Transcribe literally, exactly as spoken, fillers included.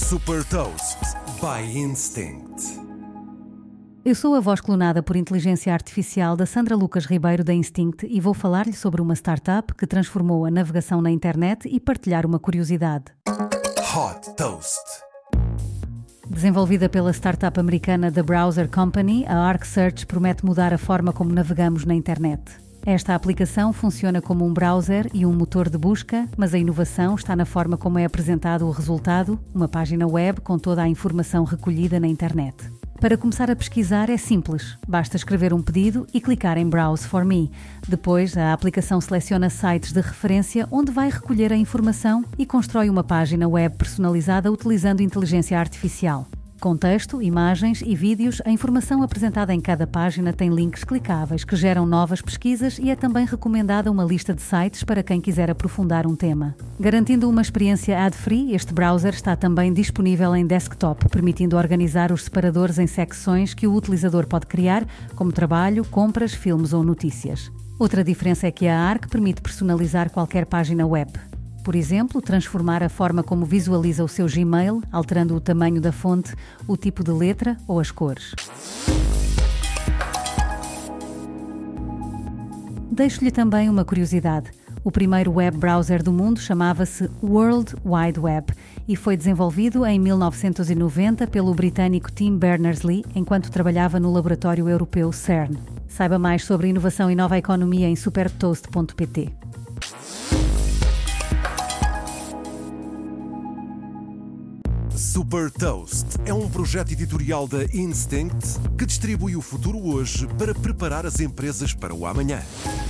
Super Toast by Instinct. Eu sou a voz clonada por inteligência artificial da Sandra Lucas Ribeiro da Instinct e vou falar-lhe sobre uma startup que transformou a navegação na internet e partilhar uma curiosidade. Hot Toast. Desenvolvida pela startup americana The Browser Company, a ArcSearch promete mudar a forma como navegamos na internet. Esta aplicação funciona como um browser e um motor de busca, mas a inovação está na forma como é apresentado o resultado, uma página web com toda a informação recolhida na internet. Para começar a pesquisar é simples, basta escrever um pedido e clicar em Browse for Me. Depois, a aplicação seleciona sites de referência onde vai recolher a informação e constrói uma página web personalizada utilizando inteligência artificial. Com texto, imagens e vídeos, a informação apresentada em cada página tem links clicáveis que geram novas pesquisas e é também recomendada uma lista de sites para quem quiser aprofundar um tema. Garantindo uma experiência ad-free, este browser está também disponível em desktop, permitindo organizar os separadores em secções que o utilizador pode criar, como trabalho, compras, filmes ou notícias. Outra diferença é que a Arc permite personalizar qualquer página web. Por exemplo, transformar a forma como visualiza o seu Gmail, alterando o tamanho da fonte, o tipo de letra ou as cores. Deixo-lhe também uma curiosidade. O primeiro web browser do mundo chamava-se World Wide Web e foi desenvolvido em mil novecentos e noventa pelo britânico Tim Berners-Lee enquanto trabalhava no laboratório europeu CERN. Saiba mais sobre inovação e nova economia em supertoast ponto pt. Super Toast é um projeto editorial da Instinct que distribui o futuro hoje para preparar as empresas para o amanhã.